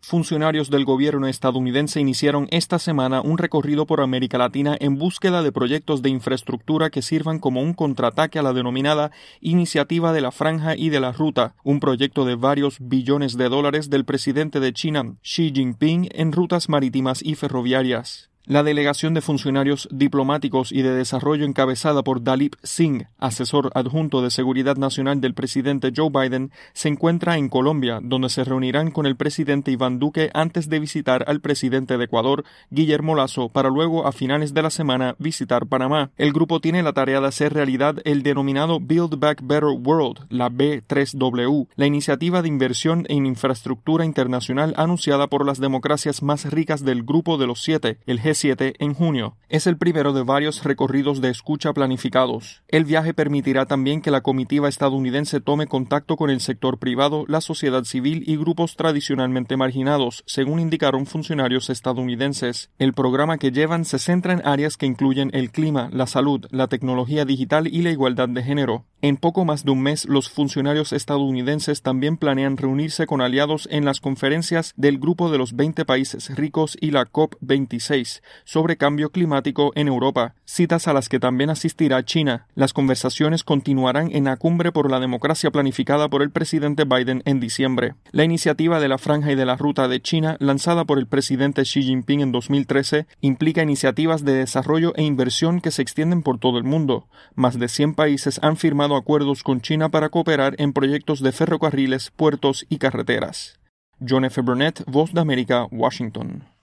Funcionarios del gobierno estadounidense iniciaron esta semana un recorrido por América Latina en búsqueda de proyectos de infraestructura que sirvan como un contraataque a la denominada Iniciativa de la Franja y de la Ruta, un proyecto de varios billones de dólares del presidente de China, Xi Jinping, en rutas marítimas y ferroviarias. La delegación de funcionarios diplomáticos y de desarrollo encabezada por Dalip Singh, asesor adjunto de seguridad nacional del presidente Joe Biden, se encuentra en Colombia, donde se reunirán con el presidente Iván Duque antes de visitar al presidente de Ecuador, Guillermo Lasso, para luego a finales de la semana visitar Panamá. El grupo tiene la tarea de hacer realidad el denominado Build Back Better World, la B3W, la iniciativa de inversión en infraestructura internacional anunciada por las democracias más ricas del Grupo de los Siete, el G7, en junio. Es el primero de varios recorridos de escucha planificados. El viaje permitirá también que la comitiva estadounidense tome contacto con el sector privado, la sociedad civil y grupos tradicionalmente marginados, según indicaron funcionarios estadounidenses. El programa que llevan se centra en áreas que incluyen el clima, la salud, la tecnología digital y la igualdad de género. En poco más de un mes, los funcionarios estadounidenses también planean reunirse con aliados en las conferencias del Grupo de los 20 países ricos y la COP26 sobre cambio climático en Europa, citas a las que también asistirá China. Las conversaciones continuarán en la cumbre por la democracia planificada por el presidente Biden en diciembre. La iniciativa de la Franja y de la Ruta de China, lanzada por el presidente Xi Jinping en 2013, implica iniciativas de desarrollo e inversión que se extienden por todo el mundo. Más de 100 países han firmado acuerdos con China para cooperar en proyectos de ferrocarriles, puertos y carreteras. John F. Burnett, Voz de América, Washington.